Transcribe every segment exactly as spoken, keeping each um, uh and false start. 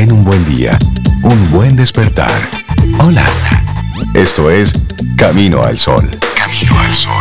Ten un buen día, un buen despertar. Hola. Esto es Camino al Sol. Camino al Sol.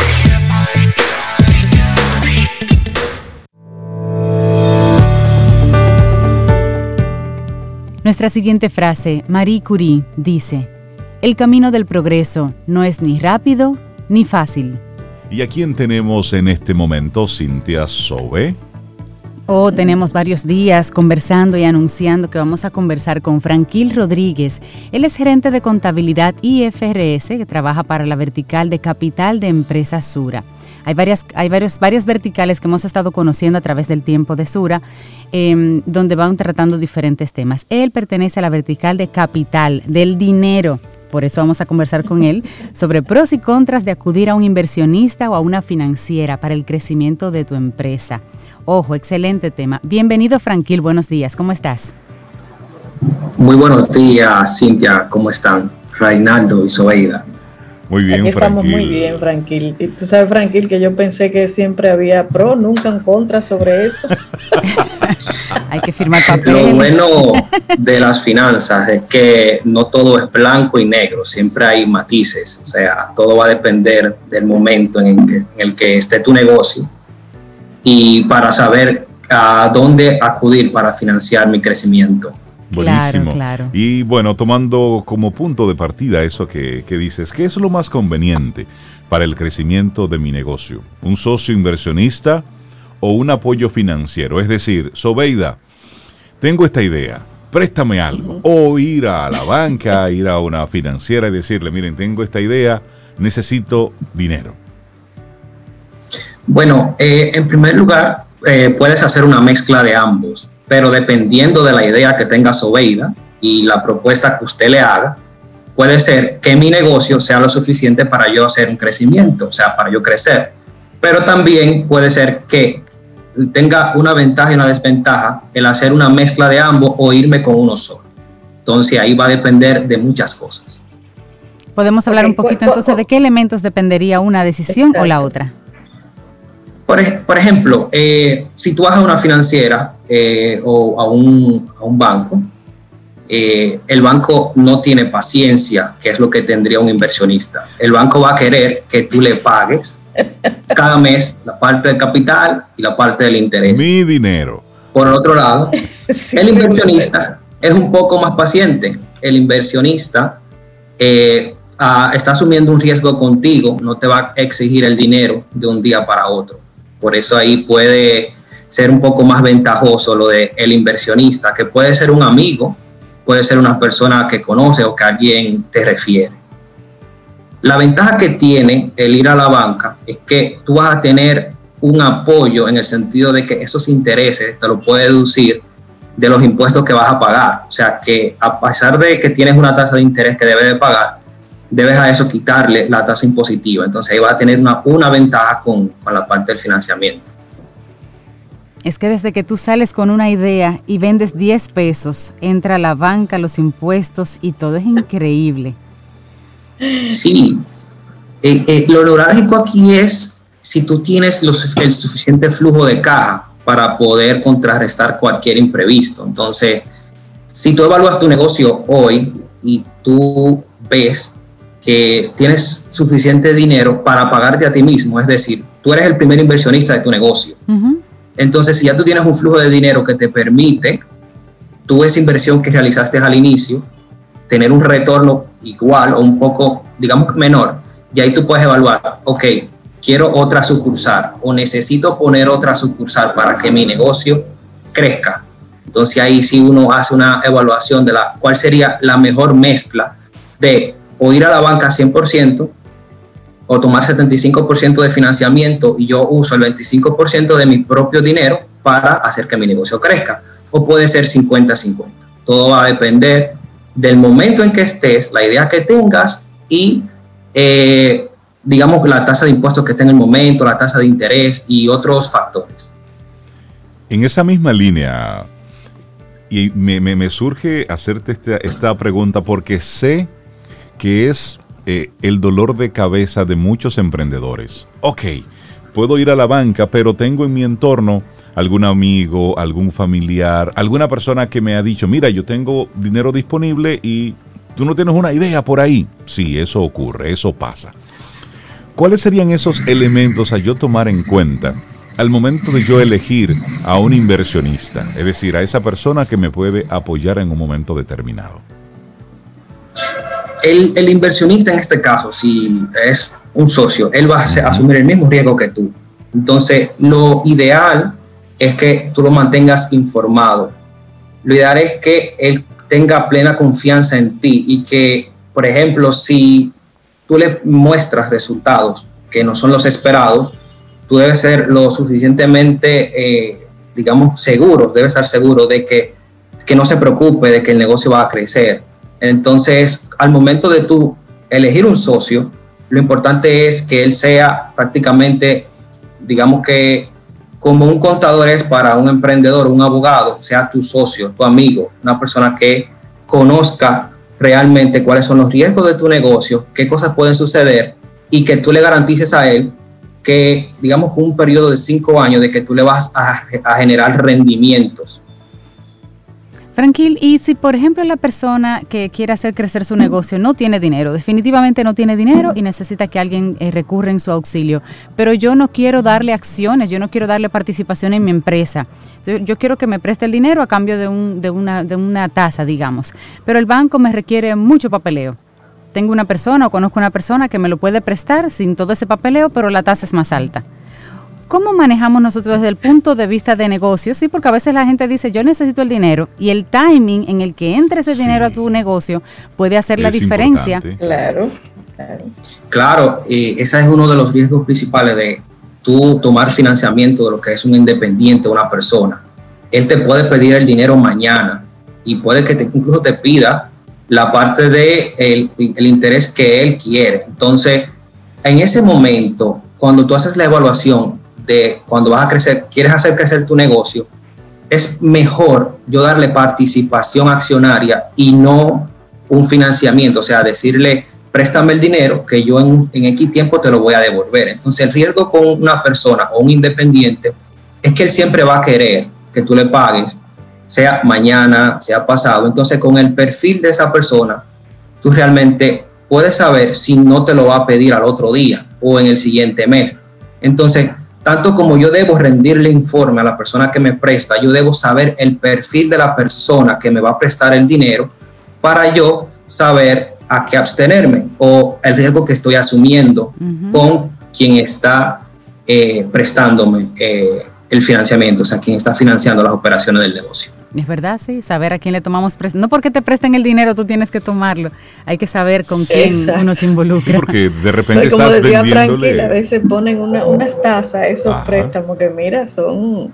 Nuestra siguiente frase, Marie Curie, dice: el camino del progreso no es ni rápido ni fácil. ¿Y a quién tenemos en este momento, Cintia Sobe? Oh, tenemos varios días conversando y anunciando que vamos a conversar con Franquil Rodríguez. Él es gerente de contabilidad I F R S que trabaja para la vertical de capital de Empresas Sura. Hay varias, hay varios, varias verticales que hemos estado conociendo a través del tiempo de Sura, eh, donde van tratando diferentes temas. Él pertenece a la vertical de capital, del dinero. Por eso vamos a conversar con él sobre pros y contras de acudir a un inversionista o a una financiera para el crecimiento de tu empresa. Ojo, excelente tema. Bienvenido, Franquil, buenos días, ¿cómo estás? Muy buenos días, Cintia, ¿cómo están? Reinaldo y Zoeida. Muy bien, Aquí estamos Franquil. muy bien, Franquil. Y tú sabes, Franquil, que yo pensé que siempre había pro, nunca en contra sobre eso. Hay que firmar papel. Lo bueno de las finanzas es que no todo es blanco y negro, siempre hay matices. O sea, todo va a depender del momento en el que, en el que esté tu negocio y para saber a dónde acudir para financiar mi crecimiento. Buenísimo. Claro, claro. Y bueno, tomando como punto de partida eso que, que dices, ¿qué es lo más conveniente para el crecimiento de mi negocio? ¿Un socio inversionista o un apoyo financiero? Es decir, Sobeida, tengo esta idea, préstame algo. O ir a la banca, ir a una financiera y decirle, miren, tengo esta idea, necesito dinero. Bueno, eh, en primer lugar, eh, puedes hacer una mezcla de ambos, pero dependiendo de la idea que tenga Sobeida y la propuesta que usted le haga, puede ser que mi negocio sea lo suficiente para yo hacer un crecimiento, o sea, para yo crecer. Pero también puede ser que tenga una ventaja y una desventaja el hacer una mezcla de ambos o irme con uno solo. Entonces ahí va a depender de muchas cosas. Podemos hablar Okay, un poquito cu- cu- entonces de qué elementos dependería una decisión Exacto. o la otra. Por, ej- por ejemplo, eh, si tú vas a una financiera eh, o a un, a un banco, eh, el banco no tiene paciencia, que es lo que tendría un inversionista. El banco va a querer que tú le pagues cada mes la parte del capital y la parte del interés. Mi dinero. Por el otro lado, Sí, el inversionista es un poco más paciente. El inversionista eh, ah, está asumiendo un riesgo contigo, no te va a exigir el dinero de un día para otro. Por eso ahí puede ser un poco más ventajoso lo de el inversionista, que puede ser un amigo, puede ser una persona que conoce o que alguien te refiere. La ventaja que tiene el ir a la banca es que tú vas a tener un apoyo en el sentido de que esos intereses te lo puedes deducir de los impuestos que vas a pagar. O sea que a pesar de que tienes una tasa de interés que debes de pagar, debes a eso quitarle la tasa impositiva. Entonces ahí va a tener una, una ventaja con, con la parte del financiamiento. Es que desde que tú sales con una idea y vendes diez pesos, entra la banca, los impuestos y todo es increíble. Sí, eh, eh, lo neurálgico aquí es si tú tienes los, el suficiente flujo de caja para poder contrarrestar cualquier imprevisto. Entonces, si tú evalúas tu negocio hoy y tú ves que tienes suficiente dinero para pagarte a ti mismo, es decir, tú eres el primer inversionista de tu negocio. Uh-huh. Entonces, si ya tú tienes un flujo de dinero que te permite, tú esa inversión que realizaste al inicio, tener un retorno igual o un poco, digamos, menor, y ahí tú puedes evaluar, ok, quiero otra sucursal o necesito poner otra sucursal para que mi negocio crezca. Entonces ahí sí uno hace una evaluación de la cuál sería la mejor mezcla de o ir a la banca cien por ciento o tomar setenta y cinco por ciento de financiamiento y yo uso el veinticinco por ciento de mi propio dinero para hacer que mi negocio crezca. O puede ser cincuenta cincuenta. Todo va a depender del momento en que estés, la idea que tengas y, eh, digamos, la tasa de impuestos que esté en el momento, la tasa de interés y otros factores. En esa misma línea, y me, me, me surge hacerte esta, esta pregunta porque sé que es eh, el dolor de cabeza de muchos emprendedores. Ok, puedo ir a la banca, pero tengo en mi entorno algún amigo, algún familiar, alguna persona que me ha dicho, mira, yo tengo dinero disponible y tú no tienes una idea por ahí. Sí, eso ocurre, eso pasa. ¿Cuáles serían esos elementos a yo tomar en cuenta al momento de yo elegir a un inversionista? Es decir, a esa persona que me puede apoyar en un momento determinado. El, el inversionista en este caso, si es un socio, él va a uh-huh. asumir el mismo riesgo que tú. Entonces, lo ideal es que tú lo mantengas informado. Lo ideal es que él tenga plena confianza en ti y que, por ejemplo, si tú le muestras resultados que no son los esperados, tú debes ser lo suficientemente, eh, digamos, seguro, debes estar seguro de que, que no se preocupe de que el negocio va a crecer. Entonces, al momento de tú elegir un socio, lo importante es que él sea prácticamente, digamos que como un contador es para un emprendedor, un abogado, sea tu socio, tu amigo, una persona que conozca realmente cuáles son los riesgos de tu negocio, qué cosas pueden suceder y que tú le garantices a él que, digamos, con un periodo de cinco años de que tú le vas a, a generar rendimientos. Franquil, y si por ejemplo la persona que quiere hacer crecer su negocio no tiene dinero, definitivamente no tiene dinero y necesita que alguien eh, recurra en su auxilio, pero yo no quiero darle acciones, yo no quiero darle participación en mi empresa, yo, yo quiero que me preste el dinero a cambio de, un, de, una, de una tasa, digamos, pero el banco me requiere mucho papeleo. Tengo una persona o conozco una persona que me lo puede prestar sin todo ese papeleo, pero la tasa es más alta. ¿Cómo manejamos nosotros desde el punto de vista de negocios? Sí, porque a veces la gente dice, yo necesito el dinero, y el timing en el que entre ese dinero sí. a tu negocio puede hacer es la diferencia. Importante. Claro, claro. Claro, eh, ese es uno de los riesgos principales de tú tomar financiamiento de lo que es un independiente, una persona. Él te puede pedir el dinero mañana y puede que te, incluso te pida la parte de el, el interés que él quiere. Entonces, en ese momento, cuando tú haces la evaluación de cuando vas a crecer, quieres hacer crecer tu negocio, es mejor yo darle participación accionaria y no un financiamiento, o sea, decirle, préstame el dinero que yo en, en X tiempo te lo voy a devolver. Entonces, el riesgo con una persona o un independiente es que él siempre va a querer que tú le pagues, sea mañana, sea pasado. Entonces, con el perfil de esa persona, tú realmente puedes saber si no te lo va a pedir al otro día o en el siguiente mes. Entonces, tanto como yo debo rendirle informe a la persona que me presta, yo debo saber el perfil de la persona que me va a prestar el dinero para yo saber a qué abstenerme o el riesgo que estoy asumiendo uh-huh. con quien está eh, prestándome eh, el financiamiento, o sea, quien está financiando las operaciones del negocio. Es verdad, sí, saber a quién le tomamos préstamo. No porque te presten el dinero tú tienes que tomarlo, hay que saber con quién Exacto. uno se involucra. Porque de repente como estás decía vendiéndole... Franquil, a veces ponen una, unas tasas, esos Ajá. préstamos que mira, son...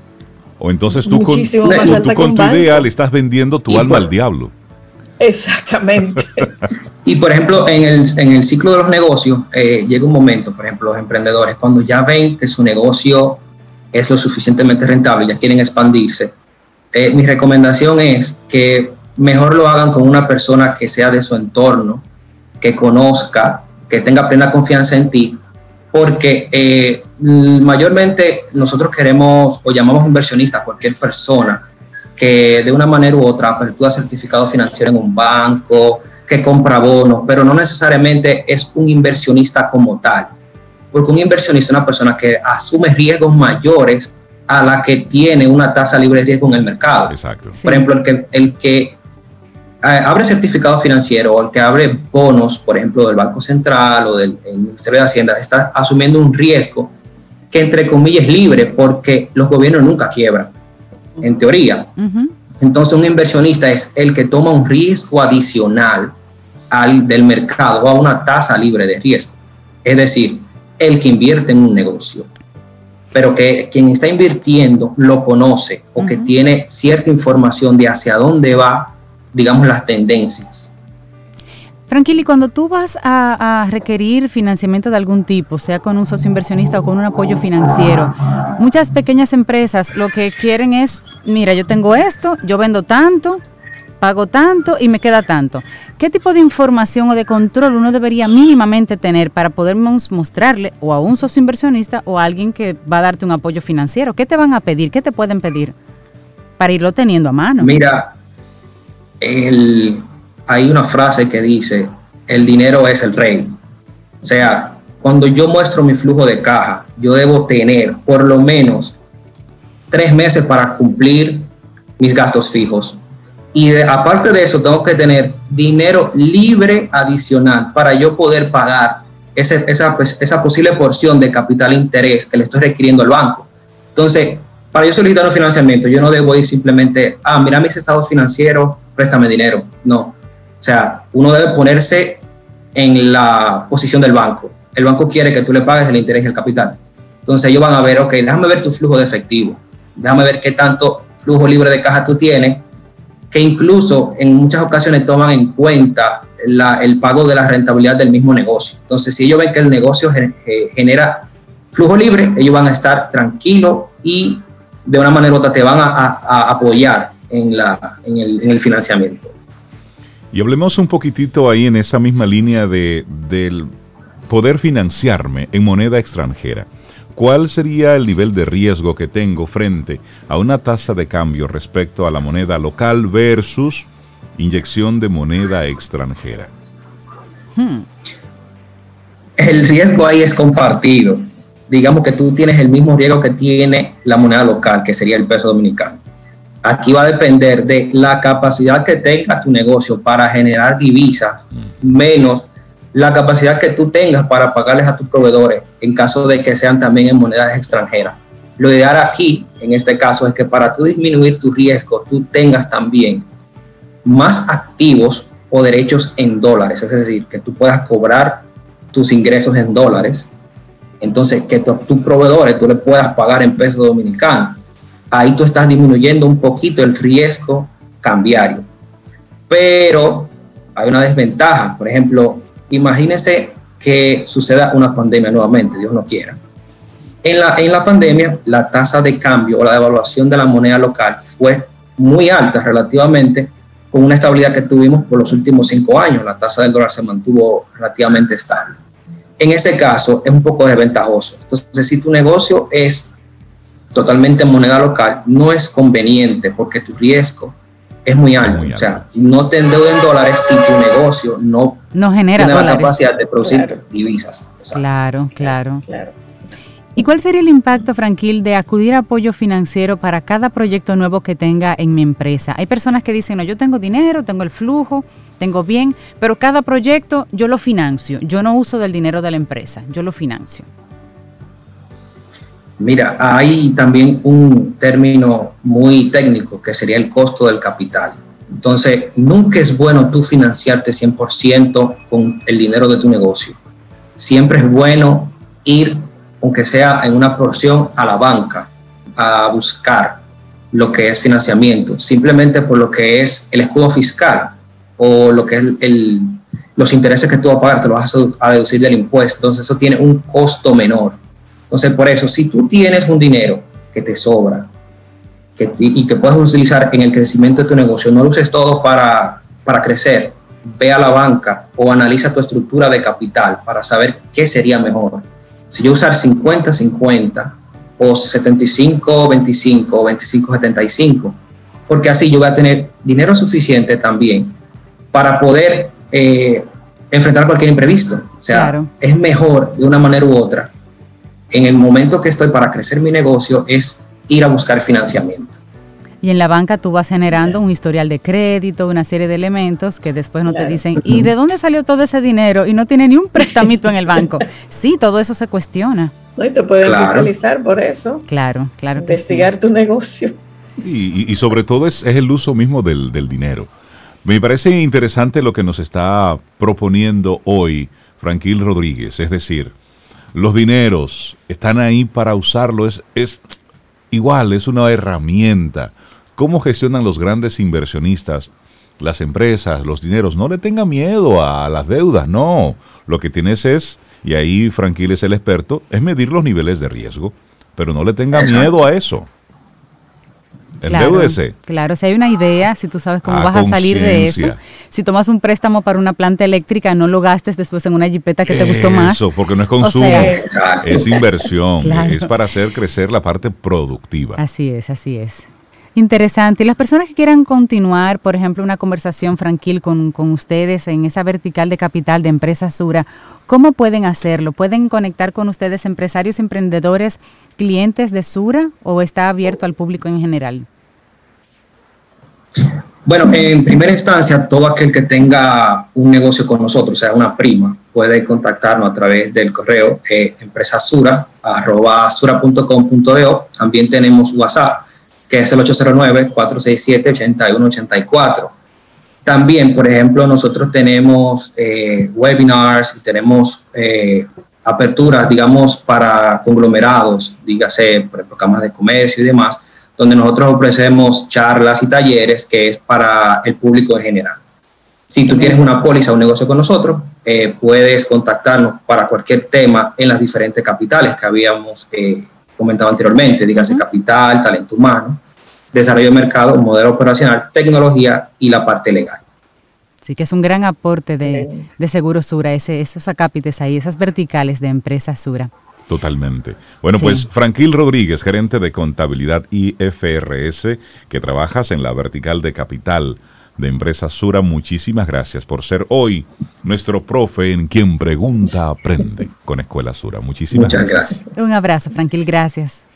O entonces tú con, muchísimo tú, más tú, alta tú con tu banco. idea le estás vendiendo tu y alma por, al diablo. Exactamente. Y por ejemplo, en el, en el ciclo de los negocios, eh, llega un momento, por ejemplo, los emprendedores, cuando ya ven que su negocio es lo suficientemente rentable, ya quieren expandirse, eh, mi recomendación es que mejor lo hagan con una persona que sea de su entorno, que conozca, que tenga plena confianza en ti, porque eh, mayormente nosotros queremos o llamamos inversionistas a cualquier persona que de una manera u otra apertura certificado financiero en un banco, que compra bonos, pero no necesariamente es un inversionista como tal, porque un inversionista es una persona que asume riesgos mayores a la que tiene una tasa libre de riesgo en el mercado. Exacto. Por sí. ejemplo, el que, el que eh, abre certificado financiero o el que abre bonos, por ejemplo, del Banco Central o del Ministerio de Hacienda, está asumiendo un riesgo que, entre comillas, es libre porque los gobiernos nunca quiebran, en teoría. Uh-huh. Entonces, un inversionista es el que toma un riesgo adicional al del mercado o a una tasa libre de riesgo. Es decir, el que invierte en un negocio, pero que quien está invirtiendo lo conoce o uh-huh. que tiene cierta información de hacia dónde va, digamos, las tendencias. Franquil, y cuando tú vas a, a requerir financiamiento de algún tipo, sea con un socio inversionista o con un apoyo financiero, muchas pequeñas empresas lo que quieren es, mira, yo tengo esto, yo vendo tanto, pago tanto y me queda tanto. ¿Qué tipo de información o de control uno debería mínimamente tener para poder mostrarle o a un socio inversionista o a alguien que va a darte un apoyo financiero? ¿Qué te van a pedir? ¿Qué te pueden pedir para irlo teniendo a mano? Mira, el, hay una frase que dice, el dinero es el rey. O sea, cuando yo muestro mi flujo de caja, yo debo tener por lo menos tres meses para cumplir mis gastos fijos. Y de, aparte de eso, tengo que tener dinero libre adicional para yo poder pagar ese, esa, esa posible porción de capital interés que le estoy requiriendo al banco. Entonces, para yo solicitar un financiamiento, yo no debo ir simplemente, ah, mira mis estados financieros, préstame dinero. No. O sea, uno debe ponerse en la posición del banco. El banco quiere que tú le pagues el interés y el capital. Entonces ellos van a ver, ok, déjame ver tu flujo de efectivo. Déjame ver qué tanto flujo libre de caja tú tienes, que incluso en muchas ocasiones toman en cuenta la, el pago de la rentabilidad del mismo negocio. Entonces, si ellos ven que el negocio genera flujo libre, ellos van a estar tranquilos y de una manera u otra te van a, a, a apoyar en, la, en, el, en el financiamiento. Y hablemos un poquitito ahí en esa misma línea de, del poder financiarme en moneda extranjera. ¿Cuál sería el nivel de riesgo que tengo frente a una tasa de cambio respecto a la moneda local versus inyección de moneda extranjera? Hmm. El riesgo ahí es compartido. Digamos que tú tienes el mismo riesgo que tiene la moneda local, que sería el peso dominicano. Aquí va a depender de la capacidad que tenga tu negocio para generar divisas, menos la capacidad que tú tengas para pagarles a tus proveedores en caso de que sean también en monedas extranjeras. Lo ideal aquí, en este caso, es que para tú disminuir tu riesgo, tú tengas también más activos o derechos en dólares, es decir, que tú puedas cobrar tus ingresos en dólares, entonces que tus tu proveedores tú le puedas pagar en peso dominicano. Ahí tú estás disminuyendo un poquito el riesgo cambiario. Pero hay una desventaja, por ejemplo, imagínense que suceda una pandemia nuevamente, Dios no quiera. En la, en la pandemia, la tasa de cambio o la devaluación de la moneda local fue muy alta relativamente, con una estabilidad que tuvimos por los últimos cinco años. La tasa del dólar se mantuvo relativamente estable. En ese caso, es un poco desventajoso. Entonces, si tu negocio es totalmente en moneda local, no es conveniente porque tu riesgo es muy alto. Muy alto. O sea, no te endeudes en dólares si tu negocio no, no genera tiene dólares. La capacidad de producir claro. divisas. Exacto. Claro, claro, claro. ¿Y cuál sería el impacto, Franquil, de acudir a apoyo financiero para cada proyecto nuevo que tenga en mi empresa? Hay personas que dicen, no, yo tengo dinero, tengo el flujo, tengo bien, pero cada proyecto yo lo financio. Yo no uso del dinero de la empresa, yo lo financio. Mira, hay también un término muy técnico que sería el costo del capital. Entonces, nunca es bueno tú financiarte cien por ciento con el dinero de tu negocio. Siempre es bueno ir, aunque sea en una porción, a la banca a buscar lo que es financiamiento, simplemente por lo que es el escudo fiscal o lo que es el, el, los intereses que tú vas a pagar, te lo vas a deducir del impuesto. Entonces, eso tiene un costo menor. Entonces, por eso, si tú tienes un dinero que te sobra que te, y que puedes utilizar en el crecimiento de tu negocio, no lo uses todo para, para crecer. Ve a la banca o analiza tu estructura de capital para saber qué sería mejor. Si yo usar cincuenta cincuenta o setenta y cinco veinticinco o veinticinco setenta y cinco, porque así yo voy a tener dinero suficiente también para poder eh, enfrentar cualquier imprevisto. O sea, claro. Es mejor de una manera u otra, en el momento que estoy para crecer mi negocio, es ir a buscar financiamiento. Y en la banca tú vas generando un historial de crédito, una serie de elementos que después no claro. te dicen, ¿y de dónde salió todo ese dinero? Y no tiene ni un prestamito en el banco. Sí, todo eso se cuestiona. No, y te pueden claro. fiscalizar por eso. Claro, claro. Investigar sí. tu negocio. Y, y sobre todo es, es el uso mismo del, del dinero. Me parece interesante lo que nos está proponiendo hoy Franquil Rodríguez. Es decir, los dineros están ahí para usarlo. Es, es igual, es una herramienta. ¿Cómo gestionan los grandes inversionistas, las empresas, los dineros? No le tenga miedo a las deudas, no. Lo que tienes es, y ahí Franquil es el experto, es medir los niveles de riesgo, pero no le tenga Exacto. miedo a eso. Endeúdese. Claro, claro, si hay una idea, si tú sabes cómo A vas a salir de eso, conciencia. si tomas un préstamo para una planta eléctrica, no lo gastes después en una jipeta que te gustó más. Eso, porque no es consumo, O sea, Exacto. es inversión, Claro. es para hacer crecer la parte productiva. Así es, así es. Interesante. Y las personas que quieran continuar, por ejemplo, una conversación tranquila con, con ustedes en esa vertical de capital de Empresa Sura, ¿cómo pueden hacerlo? ¿Pueden conectar con ustedes empresarios, emprendedores, clientes de Sura o está abierto al público en general? Bueno, en primera instancia, todo aquel que tenga un negocio con nosotros, o sea, una prima, puede contactarnos a través del correo eh, empresasura arroba sura punto com punto do. También tenemos WhatsApp, que es el ocho cero nueve, cuatro seis siete, ocho uno ocho cuatro. También, por ejemplo, nosotros tenemos eh, webinars y tenemos eh, aperturas, digamos, para conglomerados, dígase, por ejemplo, cámaras de comercio y demás, donde nosotros ofrecemos charlas y talleres que es para el público en general. Si tú tienes una póliza o un negocio con nosotros, eh, puedes contactarnos para cualquier tema en las diferentes capitales que habíamos eh, comentado anteriormente, dígase uh-huh. capital, talento humano, desarrollo de mercado, modelo operacional, tecnología y la parte legal. Sí, que es un gran aporte de, de Seguro Sura, ese, esos acápites ahí, esas verticales de Empresa Sura. Totalmente. Bueno, sí. Pues Franquil Rodríguez, gerente de contabilidad I F R S, que trabajas en la vertical de capital de Empresa Sura, muchísimas gracias por ser hoy nuestro profe en Quien Pregunta Aprende con Escuela Sura. Muchísimas Muchas gracias. gracias. Un abrazo, Franquil, gracias.